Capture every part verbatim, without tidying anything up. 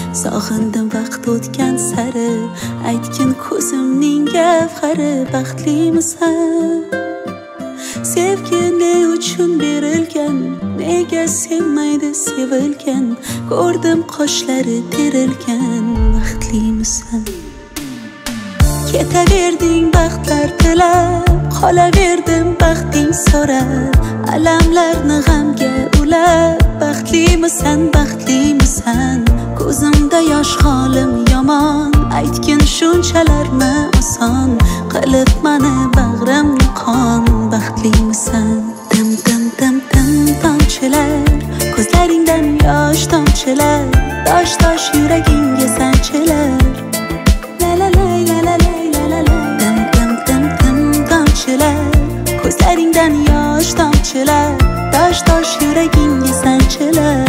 sog'indim vaqt o'tgan sari, aytgin ko'zimning gavhari, baxtlimisan? Sevgi ne uchun berilgan, nega sevmaydi sevilgan, ko'rdim qoshlari terilgan, baxtlimisan? Ketaverding baxtlar tilab, qolaverdim baxting so'rab, alamlarni g'amga ulab, baxtlimisan, baxtlimisan? Ko'zimda yosh holim yomon, aytgin shunchalarmi oson, qilib mani bag'rimni qon, baxtlimisan? Dim dim dim dim tomchilar, ko'zlaringdan yosh tomchilar, tosh tosh yuragingga sanchilar, la la la la la la la la. Dim dim dim dim tomchilar, ko'zlaringdan yosh tomchilar, tosh tosh yuragingga sanchilar.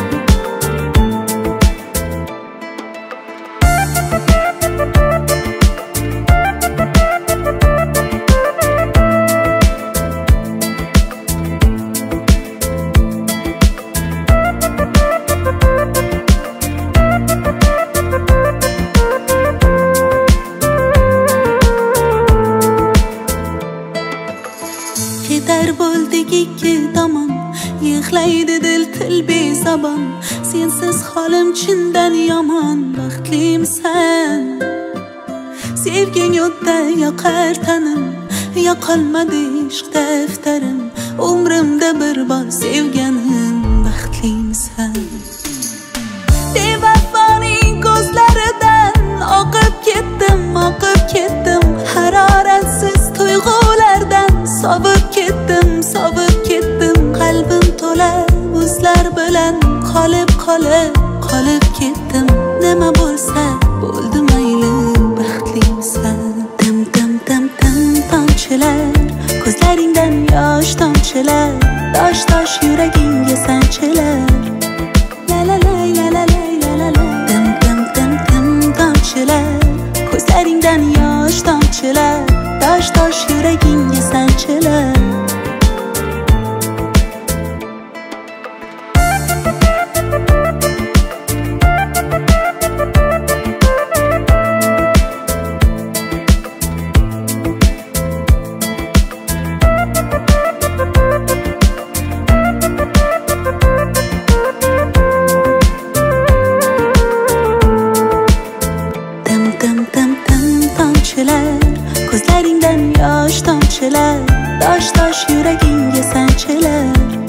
Ketar bo'ldik ikki tomon, yig'laydi dil til bezabon, sensiz holim chindan yomon, baxtlimisan? Sevging o'tda yoqar tanim, yoqolmadi ishq daftarim, umrimda bir bor sevganim, baxtlimisan? Bevafoning ko'zlaridan oqib ketdim, oqib ketdim, haroratsiz tuyg'ulardan sovib ketdim, sovib ketdim, qalbim to'la o'zlar bilan qolib qolib qolib ketdim, nima bo'lsa bo'ldi mayli, baxtlimisan? Dim dim dim dim tomchilar, ko'zlaringdan yosh tomchilar, tosh tosh yuragingga sanchilar, la la la la la la la la. Dim dim dim dim tomchilar, ko'zlaringdan yosh tomchilar, tosh tosh yuragingga sanchilar. Ko'zlaringdan yosh tomchilar, tosh tosh yuragingga sanchilar,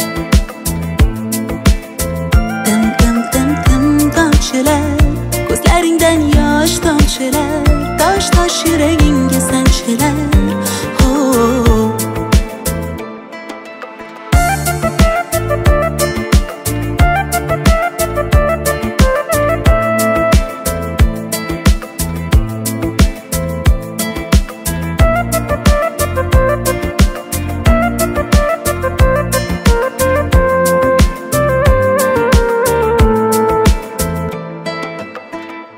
dim dim dim dim tomchilar, ko'zlaringdan yosh tomchilar, tosh tosh yuragingga sanchilar.